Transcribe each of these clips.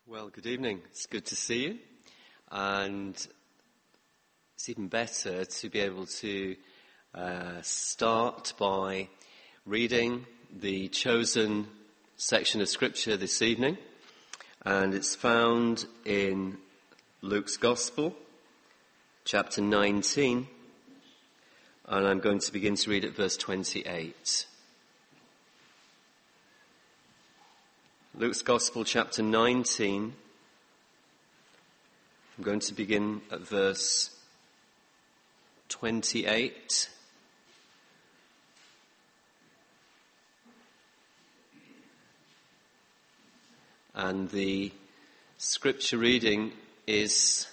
Well, good evening. It's good to see you. And it's even better to be able to start by reading the chosen section of Scripture this evening. And it's found in Luke's Gospel, chapter 19. And I'm going to begin to read at verse 28. Luke's Gospel, chapter 19. I'm going to begin at verse 28. And the scripture reading is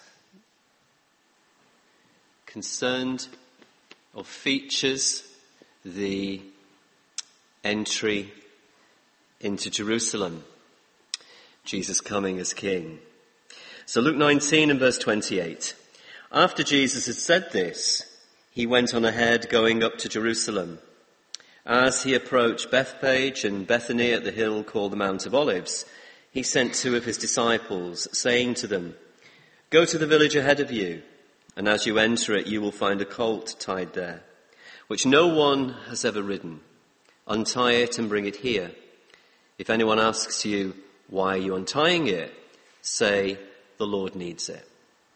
concerned or features the entry into Jerusalem. Jesus coming as King. So Luke 19 and verse 28. After Jesus had said this, he went on ahead going up to Jerusalem. As he approached Bethphage and Bethany at the hill called the Mount of Olives, he sent two of his disciples, saying to them, "Go to the village ahead of you, and as you enter it, you will find a colt tied there, which no one has ever ridden. Untie it and bring it here. If anyone asks you, 'Why are you untying it?' say, 'The Lord needs it.'"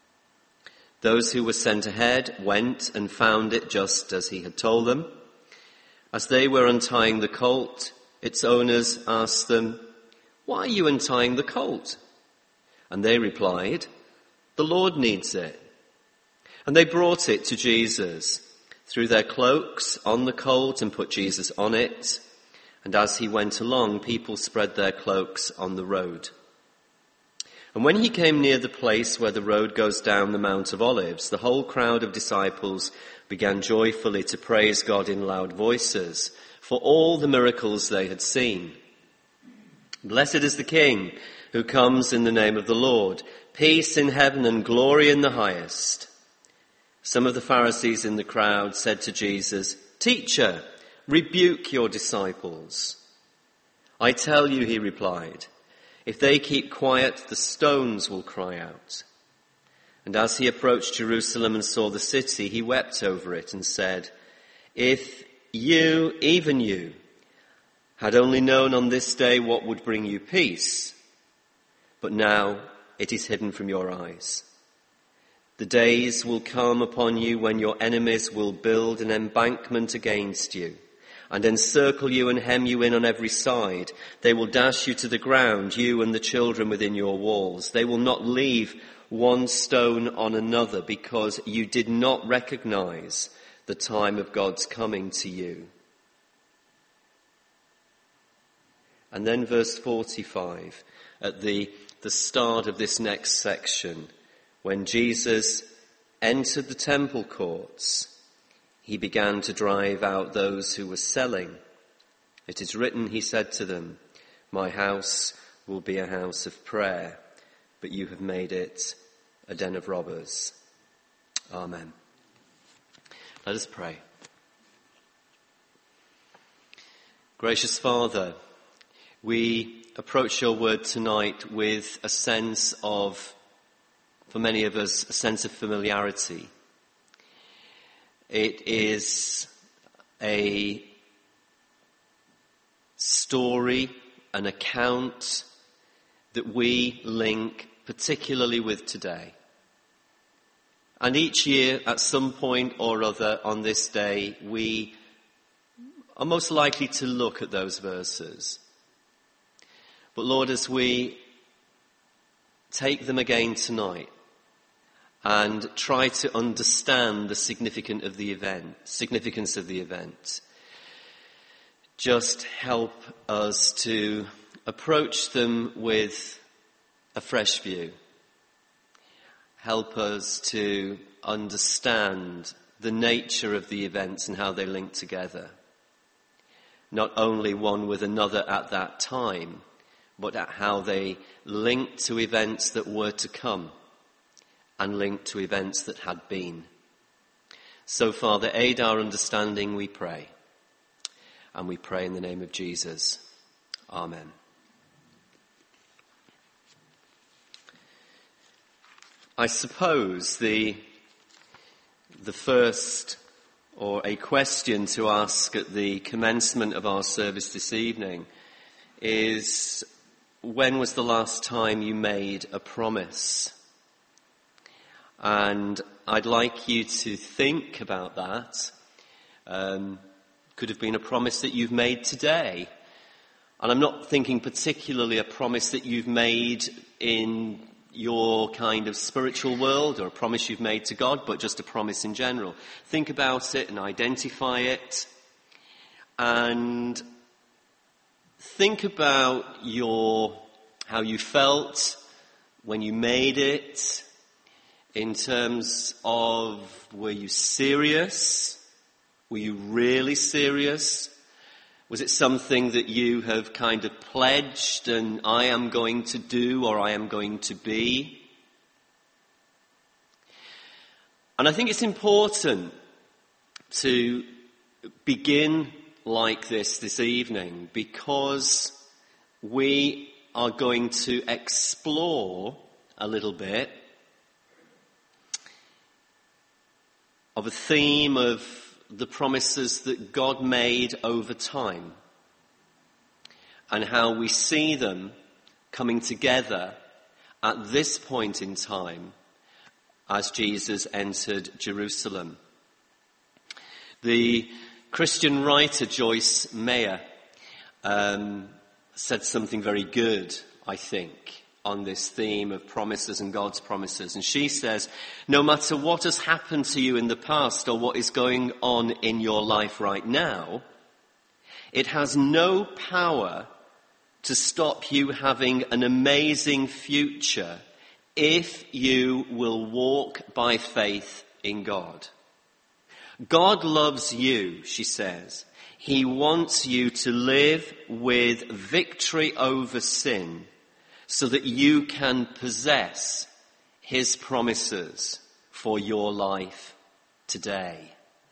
Those who were sent ahead went and found it just as he had told them. As they were untying the colt, its owners asked them, "Why are you untying the colt?" And they replied, "The Lord needs it." And they brought it to Jesus, threw their cloaks on the colt and put Jesus on it. And as he went along, people spread their cloaks on the road. And when he came near the place where the road goes down the Mount of Olives, the whole crowd of disciples began joyfully to praise God in loud voices for all the miracles they had seen. "Blessed is the King who comes in the name of the Lord. Peace in heaven and glory in the highest." Some of the Pharisees in the crowd said to Jesus, "Teacher, rebuke your disciples." "I tell you," he replied, "if they keep quiet, the stones will cry out." And as he approached Jerusalem and saw the city, he wept over it and said, "If you, even you, had only known on this day what would bring you peace, but now it is hidden from your eyes. The days will come upon you when your enemies will build an embankment against you and encircle you and hem you in on every side. They will dash you to the ground, you and the children within your walls. They will not leave one stone on another because you did not recognize the time of God's coming to you." And then verse 45, at the start of this next section, when Jesus entered the temple courts, he began to drive out those who were selling. "It is written," he said to them, "My house will be a house of prayer, but you have made it a den of robbers." Amen. Let us pray. Gracious Father, we approach your word tonight with a sense of, for many of us, a sense of familiarity. It is a story, an account that we link particularly with today. And each year, at some point or other on this day, we are most likely to look at those verses. But Lord, as we take them again tonight and try to understand the significance of the event, just help us to approach them with a fresh view. Help us to understand the nature of the events and how they link together. Not only one with another at that time, but at how they link to events that were to come and link to events that had been. So, Father, aid our understanding, we pray. And we pray in the name of Jesus. Amen. I suppose the first, or a question to ask at the commencement of our service this evening, is, when was the last time you made a promise? And I'd like you to think about that. Could have been a promise that you've made today. And I'm not thinking particularly a promise that you've made in your kind of spiritual world, or a promise you've made to God, but just a promise in general. Think about it and identify it. And think about how you felt when you made it, in terms of, were you serious? Were you really serious? Was it something that you have kind of pledged and I am going to do, or I am going to be? And I think it's important to begin like this evening, because we are going to explore a little bit of a theme of the promises that God made over time, and how we see them coming together at this point in time as Jesus entered Jerusalem. The Christian writer Joyce Meyer said something very good, I think, on this theme of promises and God's promises. And she says, no matter what has happened to you in the past or what is going on in your life right now, it has no power to stop you having an amazing future if you will walk by faith in God. God loves you, she says. He wants you to live with victory over sin, so that you can possess his promises for your life today.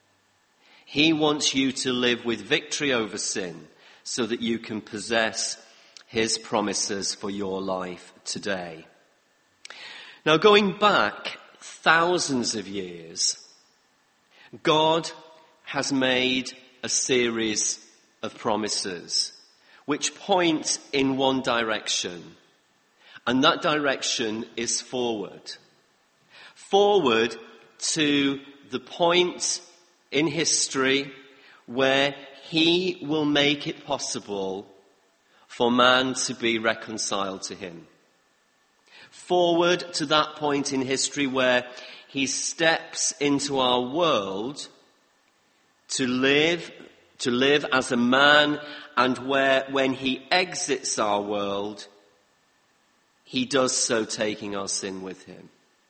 He wants you to live with victory over sin, so that you can possess his promises for your life today. Now, going back thousands of years, God has made a series of promises which point in one direction. And that direction is forward. Forward to the point in history where he will make it possible for man to be reconciled to him. Forward to that point in history where he steps into our world to live as a man, and where, when he exits our world, he does so taking our sin with him.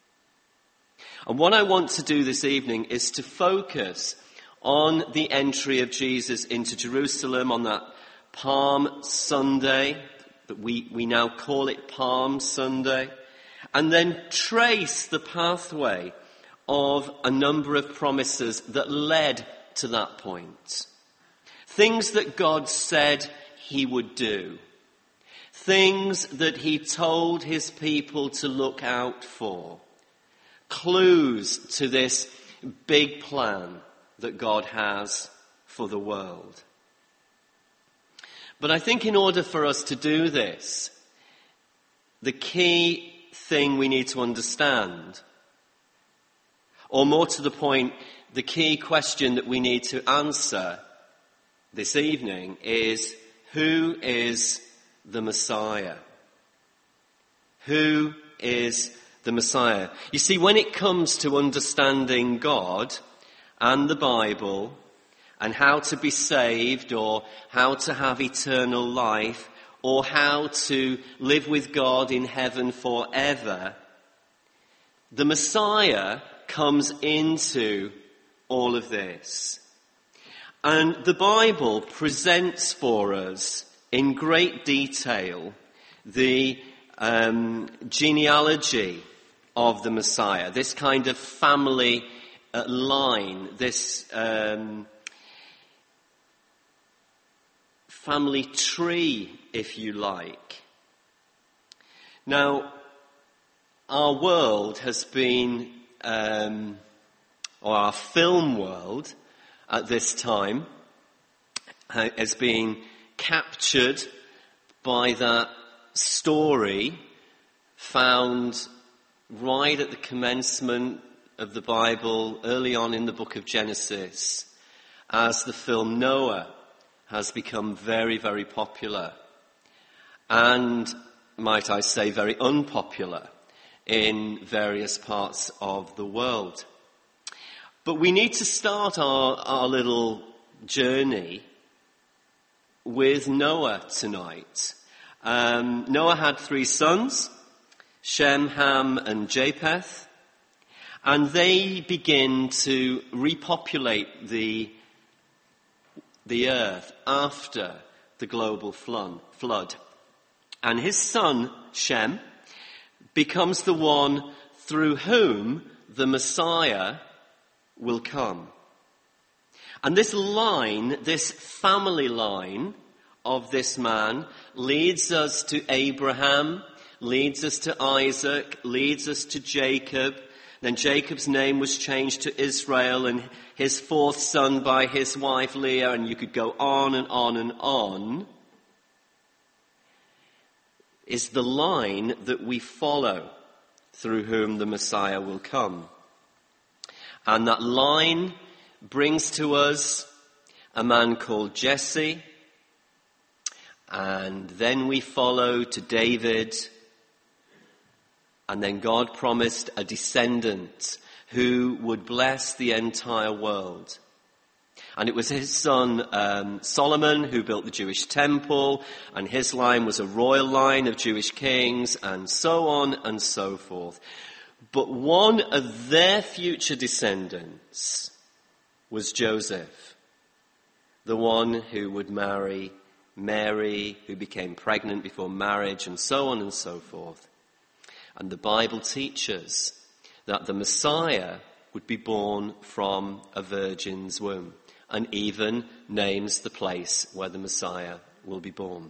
And what I want to do this evening is to focus on the entry of Jesus into Jerusalem on that Palm Sunday, but we now call it Palm Sunday, and then trace the pathway of a number of promises that led to that point. Things that God said he would do. Things that he told his people to look out for. Clues to this big plan that God has for the world. But I think in order for us to do this, the key thing we need to understand, or more to the point, the key question that we need to answer this evening is, who is the Messiah? Who is the Messiah? You see, when it comes to understanding God and the Bible and how to be saved, or how to have eternal life, or how to live with God in heaven forever, the Messiah comes into all of this. And the Bible presents for us in great detail the genealogy of the Messiah, this kind of family line, this family tree, if you like. Now, our world has been, or our film world at this time, has been captured by that story found right at the commencement of the Bible, early on in the book of Genesis, as the film Noah has become very, very popular. And, might I say, very unpopular in various parts of the world. But we need to start our little journey with Noah tonight. Noah had 3 sons, Shem, Ham, and Japheth, and they begin to repopulate the earth after the global flood. And his son, Shem, becomes the one through whom the Messiah will come. And this line, this family line of this man, leads us to Abraham, leads us to Isaac, leads us to Jacob. Then Jacob's name was changed to Israel, and his 4th son by his wife Leah, and you could go on and on and on, is the line that we follow through whom the Messiah will come. And that line brings to us a man called Jesse, and then we follow to David, and then God promised a descendant who would bless the entire world. And it was his son Solomon who built the Jewish temple, and his line was a royal line of Jewish kings, and so on and so forth. But one of their future descendants was Joseph, the one who would marry Mary, who became pregnant before marriage, and so on and so forth. And the Bible teaches that the Messiah would be born from a virgin's womb, and even names the place where the Messiah will be born.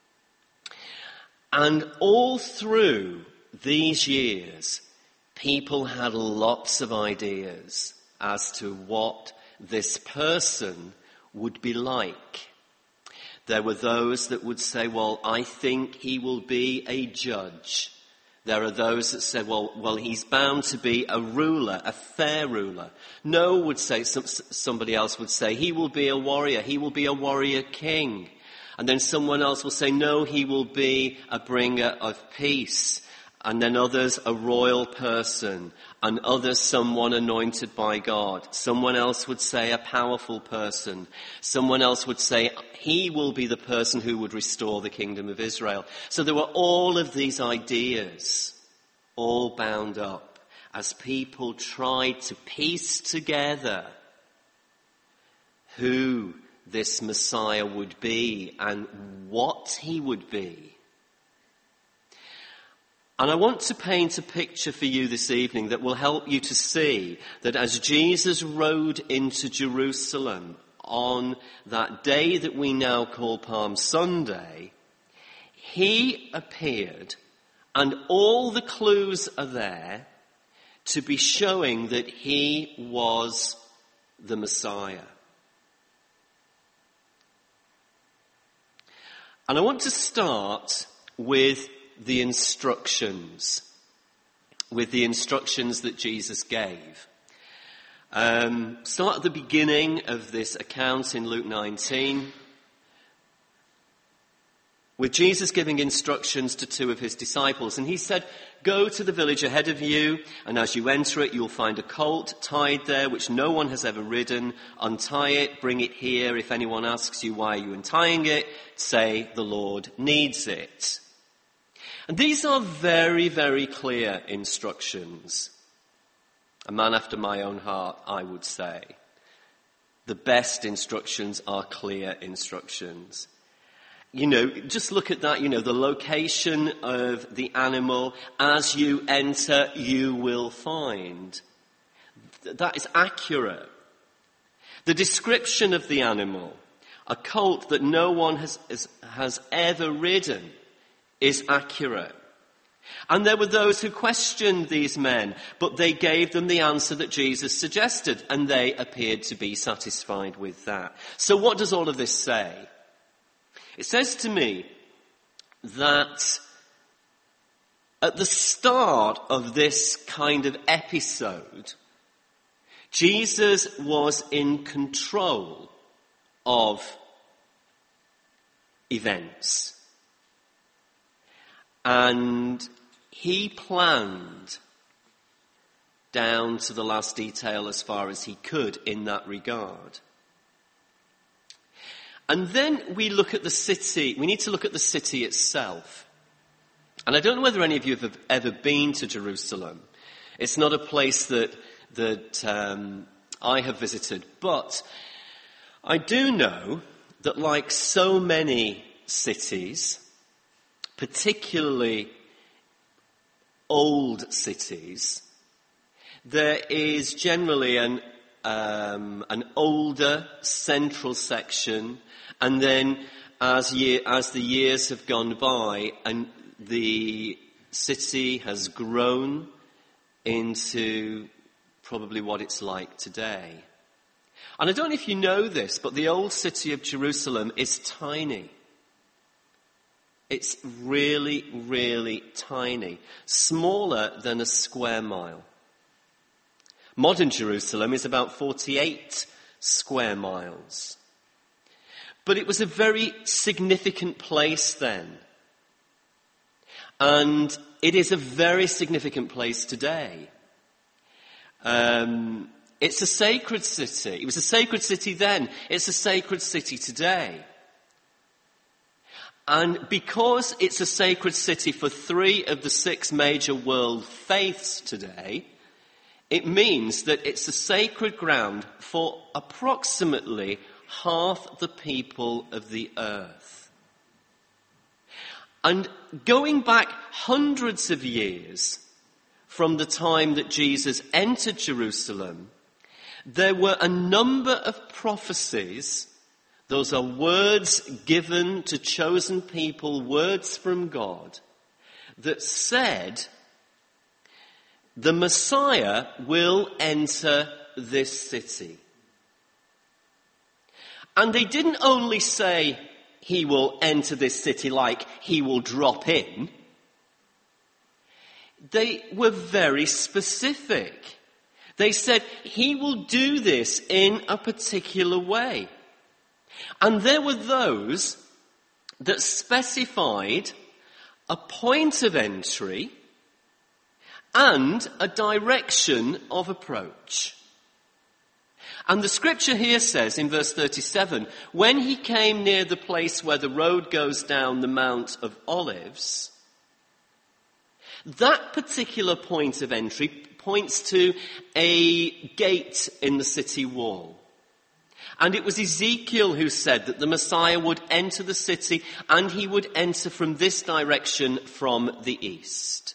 And all through these years, people had lots of ideas as to what this person would be like. There were those that would say, well, I think he will be a judge. There are those that said, well, he's bound to be a ruler, a fair ruler. No would say, somebody else would say, he will be a warrior. He will be a warrior king. And then someone else will say, no, he will be a bringer of peace. And then others, a royal person. And others, someone anointed by God. Someone else would say, a powerful person. Someone else would say, he will be the person who would restore the kingdom of Israel. So there were all of these ideas, all bound up, as people tried to piece together who this Messiah would be and what he would be. And I want to paint a picture for you this evening that will help you to see that as Jesus rode into Jerusalem on that day that we now call Palm Sunday, he appeared, and all the clues are there to be showing that he was the Messiah. And I want to start with the instructions that Jesus gave. Start at the beginning of this account in Luke 19, with Jesus giving instructions to 2 of his disciples. And he said, go to the village ahead of you, and as you enter it, you'll find a colt tied there, which no one has ever ridden. Untie it, bring it here. If anyone asks you why are you untying it, say the Lord needs it. And these are very, very clear instructions. A man after my own heart, I would say. The best instructions are clear instructions. Just look at that, the location of the animal. As you enter, you will find. That is accurate. The description of the animal, a colt that no one has ever ridden, is accurate. And there were those who questioned these men, but they gave them the answer that Jesus suggested, and they appeared to be satisfied with that. So what does all of this say? It says to me that at the start of this kind of episode, Jesus was in control of events. And he planned down to the last detail as far as he could in that regard. And then we look at the city. We need to look at the city itself. And I don't know whether any of you have ever been to Jerusalem. It's not a place that I have visited. But I do know that, like so many cities, particularly old cities, there is generally an older central section, and then as the years have gone by and the city has grown into probably what it's like today. And I don't know if you know this, but the old city of Jerusalem is tiny. It's really, really tiny. Smaller than a square mile. Modern Jerusalem is about 48 square miles. But it was a very significant place then. And it is a very significant place today. It's a sacred city. It was a sacred city then. It's a sacred city today. And because it's a sacred city for 3 of the 6 major world faiths today, it means that it's a sacred ground for approximately half the people of the earth. And going back hundreds of years from the time that Jesus entered Jerusalem, there were a number of prophecies. Those are words given to chosen people, words from God, that said the Messiah will enter this city. And they didn't only say he will enter this city like he will drop in. They were very specific. They said he will do this in a particular way. And there were those that specified a point of entry and a direction of approach. And the scripture here says in verse 37, when he came near the place where the road goes down the Mount of Olives, that particular point of entry points to a gate in the city wall. And it was Ezekiel who said that the Messiah would enter the city and he would enter from this direction from the east.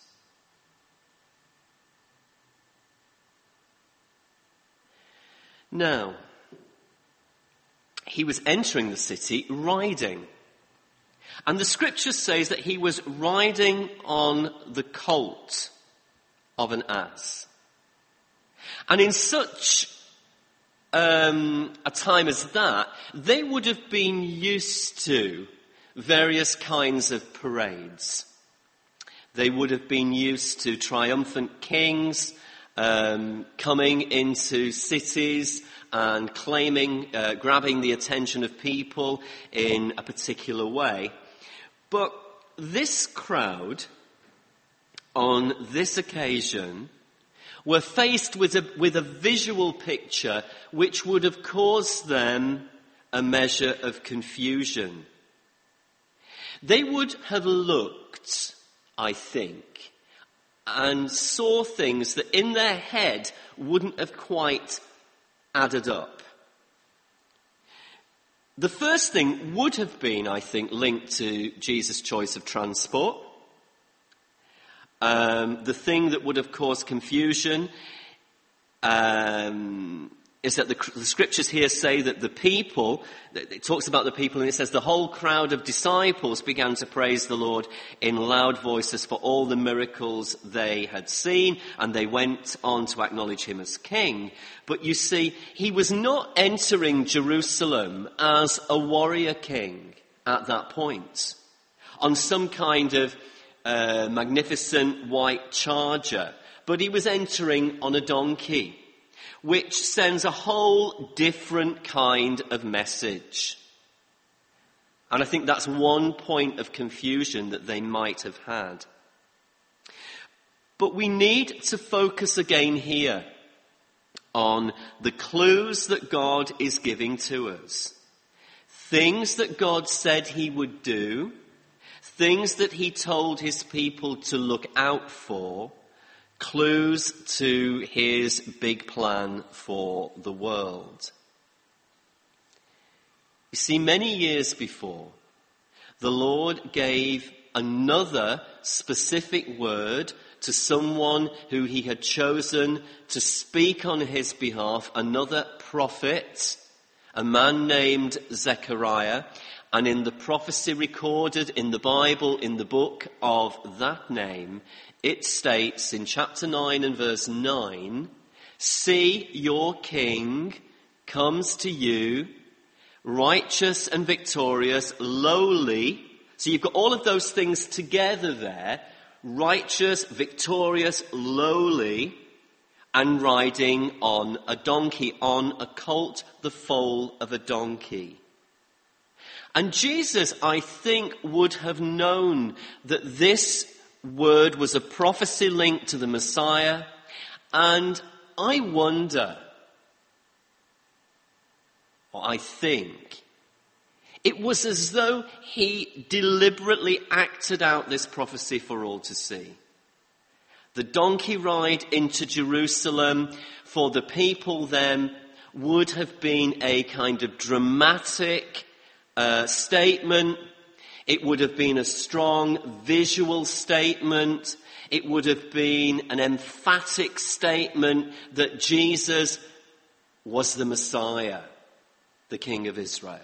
Now, he was entering the city riding. And the scripture says that he was riding on the colt of an ass. And in such a time as that, they would have been used to various kinds of parades. They would have been used to triumphant kings coming into cities and claiming, grabbing the attention of people in a particular way. But this crowd, on this occasion, were faced with a visual picture which would have caused them a measure of confusion. They would have looked, I think, and saw things that in their head wouldn't have quite added up. The first thing would have been, I think, linked to Jesus' choice of transport. The thing that would have caused confusion is that the scriptures here say that the people, it talks about the people, and it says the whole crowd of disciples began to praise the Lord in loud voices for all the miracles they had seen, and they went on to acknowledge him as king. But you see, he was not entering Jerusalem as a warrior king at that point, on some kind of magnificent white charger, but he was entering on a donkey, which sends a whole different kind of message. And I think that's one point of confusion that they might have had. But we need to focus again here on the clues that God is giving to us. Things that God said he would do, things that he told his people to look out for, clues to his big plan for the world. You see, many years before, the Lord gave another specific word to someone who he had chosen to speak on his behalf, another prophet, a man named Zechariah. And in the prophecy recorded in the Bible, in the book of that name, it states in chapter 9 and verse 9, "See, your king comes to you, righteous and victorious, lowly." So you've got all of those things together there. Righteous, victorious, lowly, and riding on a donkey, on a colt, the foal of a donkey. And Jesus, I think, would have known that this word was a prophecy linked to the Messiah. And I wonder, or I think, it was as though he deliberately acted out this prophecy for all to see. The donkey ride into Jerusalem for the people then would have been a kind of dramatic statement. It would have been a strong visual statement. It would have been an emphatic statement that Jesus was the Messiah, the King of Israel.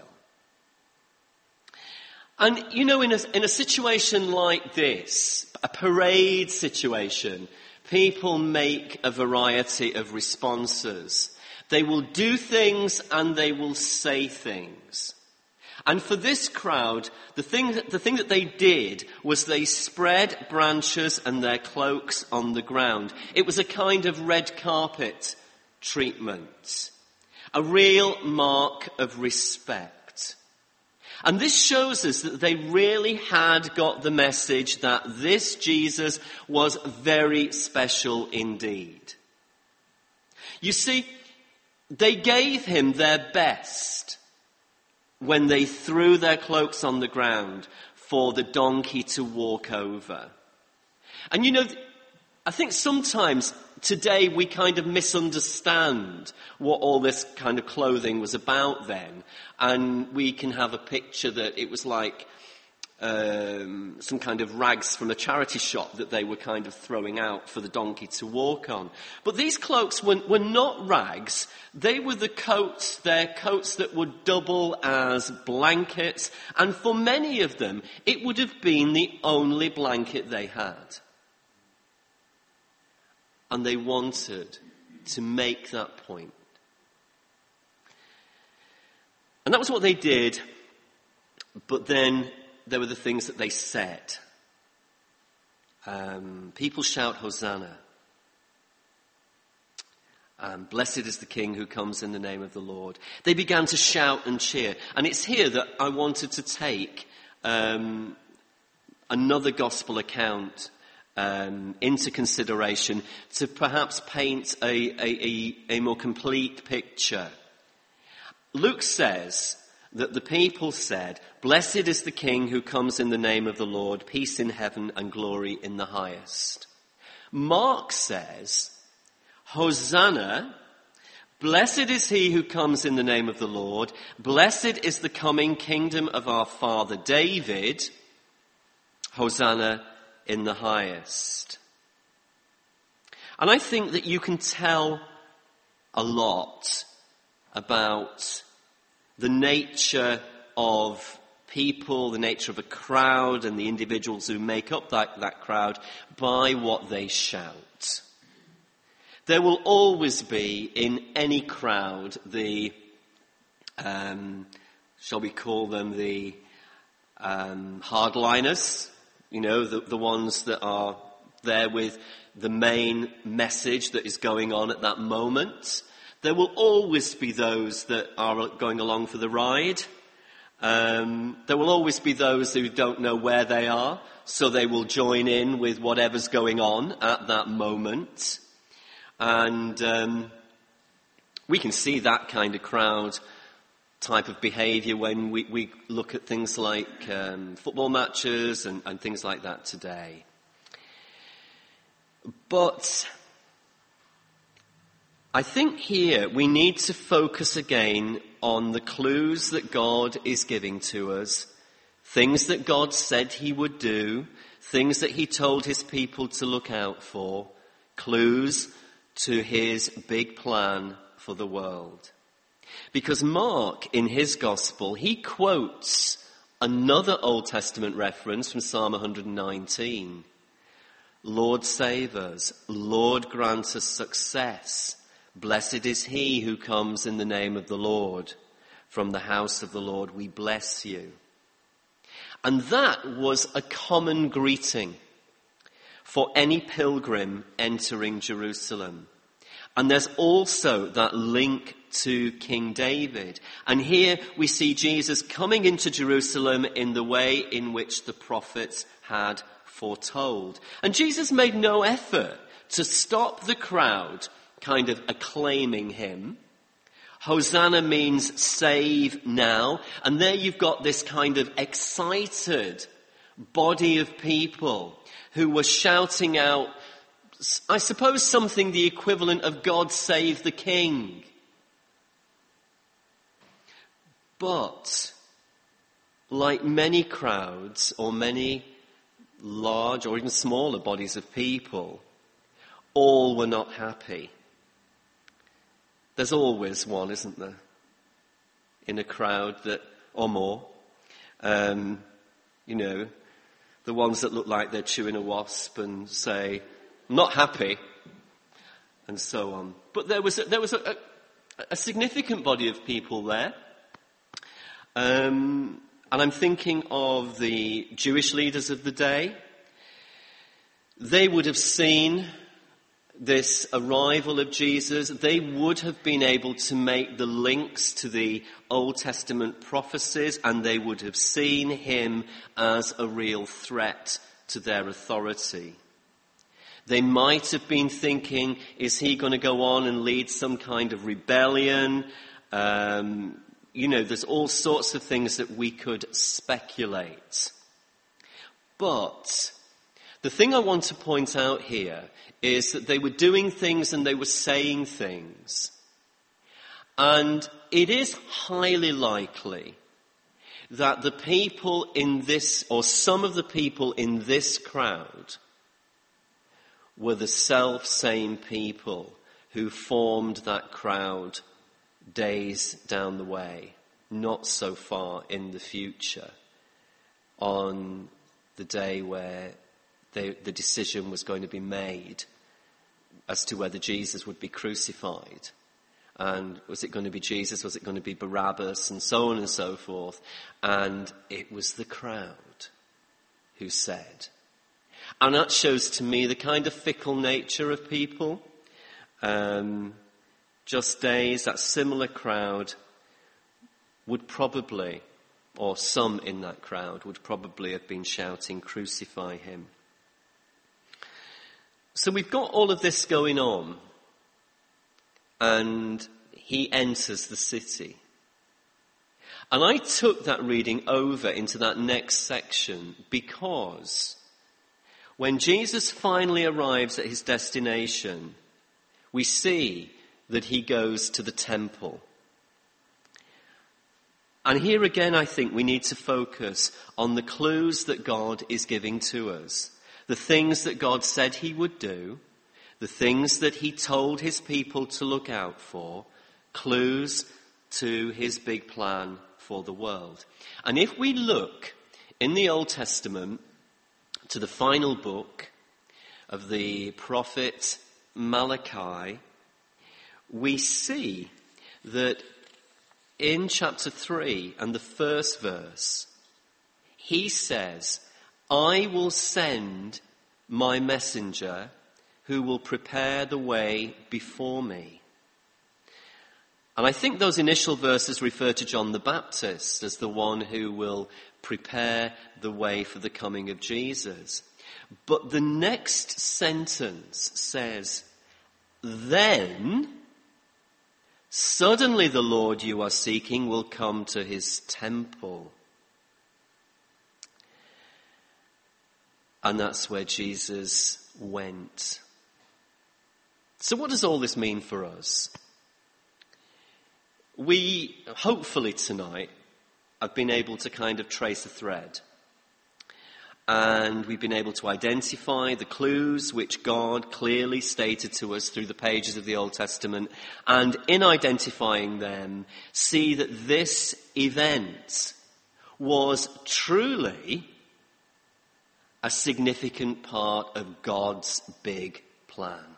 And, you know, in a situation like this, a parade situation, people make a variety of responses. They will do things and they will say things. And for this crowd, the thing that they did was they spread branches and their cloaks on the ground. It was a kind of red carpet treatment, a real mark of respect. And this shows us that they really had got the message that this Jesus was very special indeed. You see, they gave him their best when they threw their cloaks on the ground for the donkey to walk over. And you know, I think sometimes today we kind of misunderstand what all this kind of clothing was about then. And we can have a picture that it was like some kind of rags from a charity shop that they were kind of throwing out for the donkey to walk on. But these cloaks were not rags. They were the coats, their coats that would double as blankets. And for many of them, it would have been the only blanket they had. And they wanted to make that point. And that was what they did. But then there were the things that they said. People shout, Hosanna. Blessed is the King who comes in the name of the Lord. They began to shout and cheer. And it's here that I wanted to take another gospel account into consideration to perhaps paint a more complete picture. Luke says that the people said, "Blessed is the King who comes in the name of the Lord, peace in heaven and glory in the highest." Mark says, "Hosanna, blessed is he who comes in the name of the Lord, blessed is the coming kingdom of our father David, Hosanna in the highest." And I think that you can tell a lot about the nature of people, the nature of a crowd, and the individuals who make up that crowd by what they shout. There will always be in any crowd the, shall we call them the hardliners, the ones that are there with the main message that is going on at that moment. There will always be those that are going along for the ride. There will always be those who don't know where they are, so they will join in with whatever's going on at that moment. And we can see that kind of crowd type of behaviour when we look at things like football matches and things like that today. But I think here we need to focus again on the clues that God is giving to us, things that God said he would do, things that he told his people to look out for, clues to his big plan for the world. Because Mark, in his gospel, he quotes another Old Testament reference from Psalm 119. Lord, save us. Lord, grant us success. Blessed is he who comes in the name of the Lord. From the house of the Lord we bless you. And that was a common greeting for any pilgrim entering Jerusalem. And there's also that link to King David. And here we see Jesus coming into Jerusalem in the way in which the prophets had foretold. And Jesus made no effort to stop the crowd kind of acclaiming him. Hosanna means save now. And there you've got this kind of excited body of people who were shouting out, I suppose, something the equivalent of God save the King. But like many crowds or many large or even smaller bodies of people, all were not happy. There's always one, isn't there, in a crowd that, or more, the ones that look like they're chewing a wasp and say, not happy, and so on. But there was a significant body of people there. And I'm thinking of the Jewish leaders of the day. They would have seen this arrival of Jesus. They would have been able to make the links to the Old Testament prophecies, and they would have seen him as a real threat to their authority. They might have been thinking, is he going to go on and lead some kind of rebellion? There's all sorts of things that we could speculate. But the thing I want to point out here is that they were doing things and they were saying things. And it is highly likely that the people in this, or some of the people in this crowd, were the self-same people who formed that crowd days down the way, not so far in the future, on the day where the decision was going to be made as to whether Jesus would be crucified. And was it going to be Jesus? Was it going to be Barabbas? And so on and so forth. And it was the crowd who said. And that shows to me the kind of fickle nature of people. Just days, that similar crowd would probably, or some in that crowd would probably have been shouting, crucify him. So we've got all of this going on, and he enters the city. And I took that reading over into that next section because when Jesus finally arrives at his destination, we see that he goes to the temple. And here again, I think we need to focus on the clues that God is giving to us. The things that God said he would do, the things that he told his people to look out for, clues to his big plan for the world. And if we look in the Old Testament to the final book of the prophet Malachi, we see that in chapter 3 and the first verse, he says, "I will send my messenger who will prepare the way before me." And I think those initial verses refer to John the Baptist as the one who will prepare the way for the coming of Jesus. But the next sentence says, "Then suddenly the Lord you are seeking will come to his temple." And that's where Jesus went. So what does all this mean for us? We, hopefully tonight, have been able to kind of trace a thread. And we've been able to identify the clues which God clearly stated to us through the pages of the Old Testament. And in identifying them, see that this event was truly a significant part of God's big plan.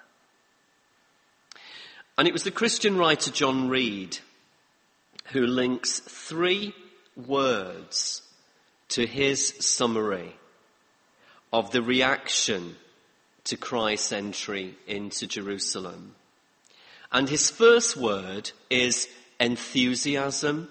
And it was the Christian writer John Reed who links 3 words to his summary of the reaction to Christ's entry into Jerusalem. And his first word is enthusiasm.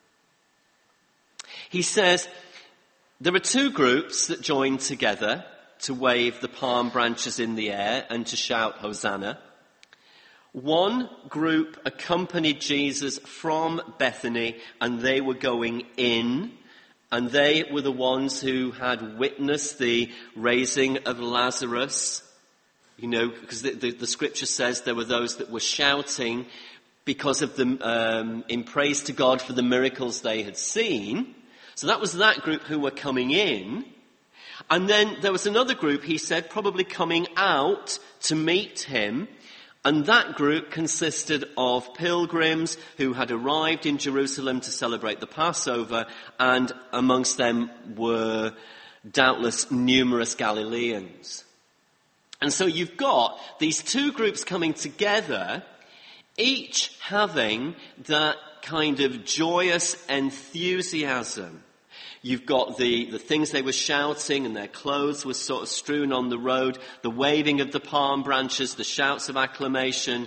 He says, there are 2 groups that joined together to wave the palm branches in the air and to shout Hosanna. One group accompanied Jesus from Bethany, and they were going in, and they were the ones who had witnessed the raising of Lazarus. You know, because the scripture says there were those that were shouting because of the in praise to God for the miracles they had seen. So that was that group who were coming in. And then there was another group, he said, probably coming out to meet him. And that group consisted of pilgrims who had arrived in Jerusalem to celebrate the Passover, and amongst them were doubtless numerous Galileans. And so you've got these 2 groups coming together, each having that kind of joyous enthusiasm. You've got the things they were shouting, and their clothes were sort of strewn on the road, the waving of the palm branches, the shouts of acclamation.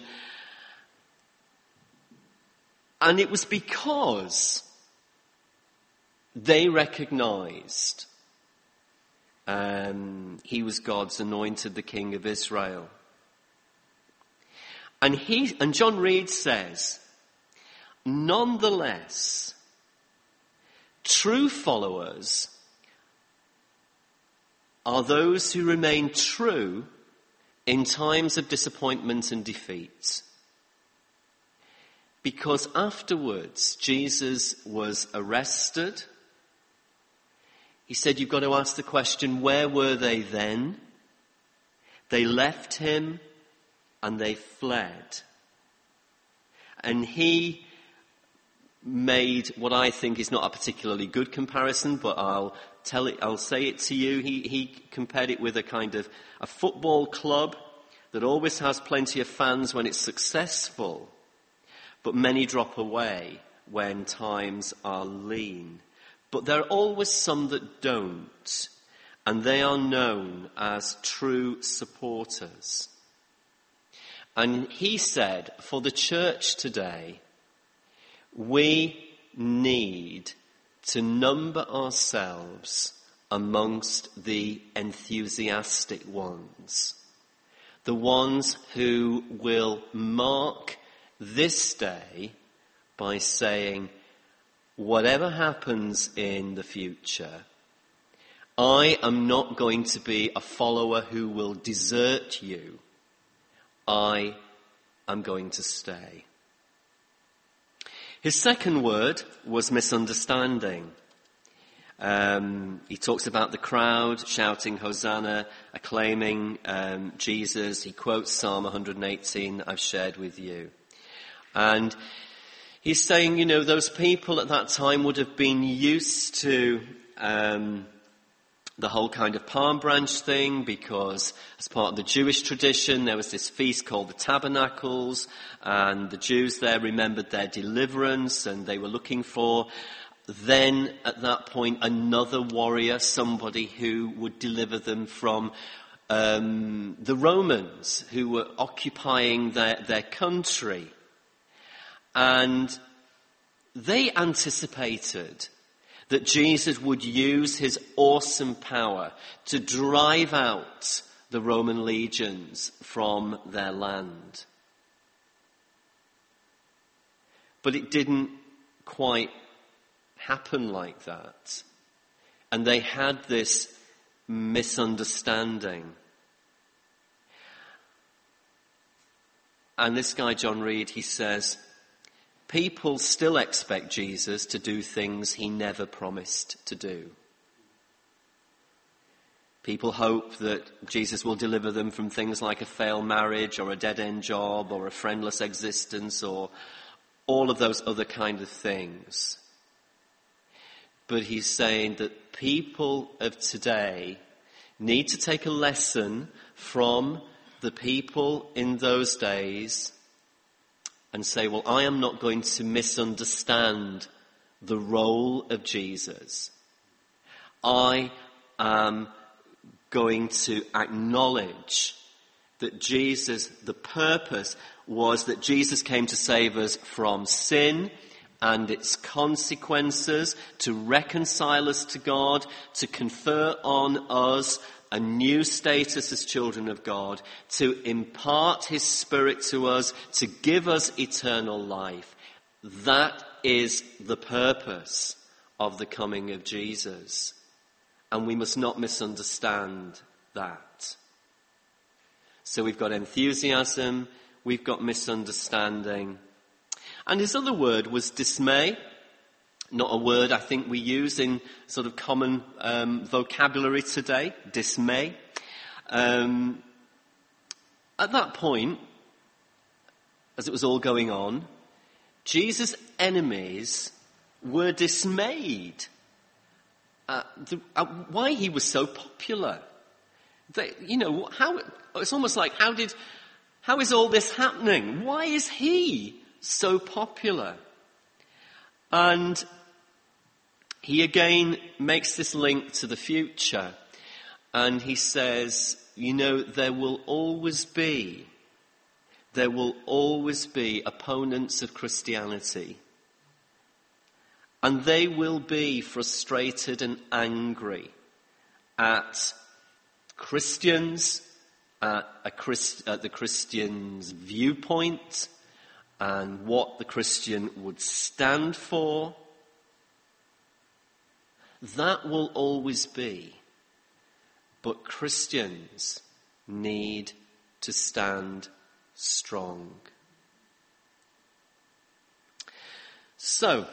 And it was because they recognized he was God's anointed, the King of Israel. And John Reed says, nonetheless, true followers are those who remain true in times of disappointment and defeat. Because afterwards, Jesus was arrested. He said, you've got to ask the question, where were they then? They left him and they fled. And he made what I think is not a particularly good comparison, but I'll say it to you. He compared it with a kind of a football club that always has plenty of fans when it's successful, but many drop away when times are lean. But there are always some that don't, and they are known as true supporters. And he said, for the church today, we need to number ourselves amongst the enthusiastic ones, the ones who will mark this day by saying, whatever happens in the future, I am not going to be a follower who will desert you. I am going to stay. His second word was misunderstanding. He talks about the crowd shouting Hosanna, acclaiming Jesus. He quotes Psalm 118 that I've shared with you. And He's saying, those people at that time would have been used to the whole kind of palm branch thing, because as part of the Jewish tradition there was this feast called the Tabernacles, and the Jews there remembered their deliverance, and they were looking for then at that point another warrior, somebody who would deliver them from the Romans who were occupying their country. And they anticipated that Jesus would use his awesome power to drive out the Roman legions from their land. But it didn't quite happen like that. And they had this misunderstanding. And this guy, John Reed, he says, people still expect Jesus to do things he never promised to do. People hope that Jesus will deliver them from things like a failed marriage or a dead-end job or a friendless existence or all of those other kind of things. But he's saying that people of today need to take a lesson from the people in those days and say, well, I am not going to misunderstand the role of Jesus. I am going to acknowledge that Jesus, the purpose was that Jesus came to save us from sin and its consequences, to reconcile us to God, to confer on us a new status as children of God, to impart his Spirit to us, to give us eternal life. That is the purpose of the coming of Jesus. And we must not misunderstand that. So we've got enthusiasm, we've got misunderstanding. And his other word was dismay. Not a word I think we use in sort of common vocabulary today, dismay. At that point, as it was all going on, Jesus' enemies were dismayed at why he was so popular. It's almost like, how is all this happening? Why is he so popular? And he again makes this link to the future. And he says, there will always be opponents of Christianity. And they will be frustrated and angry at Christians, at the Christian's viewpoint, and what the Christian would stand for. That will always be. But Christians need to stand strong. So,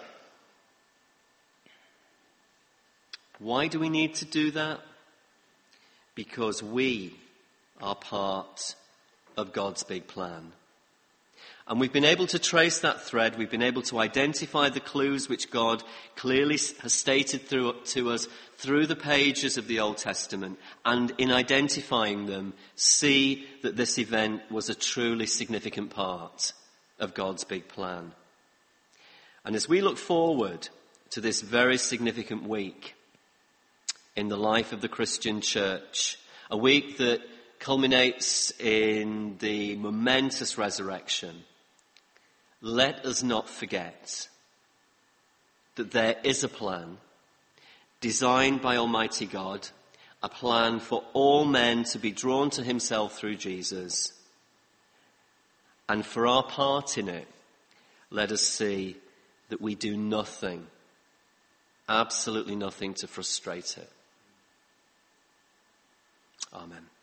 why do we need to do that? Because we are part of God's big plan. And we've been able to trace that thread. We've been able to identify the clues which God clearly has stated to us through the pages of the Old Testament. And in identifying them, see that this event was a truly significant part of God's big plan. And as we look forward to this very significant week in the life of the Christian church, a week that culminates in the momentous resurrection, let us not forget that there is a plan designed by Almighty God, a plan for all men to be drawn to himself through Jesus. And for our part in it, let us see that we do nothing, absolutely nothing, to frustrate it. Amen.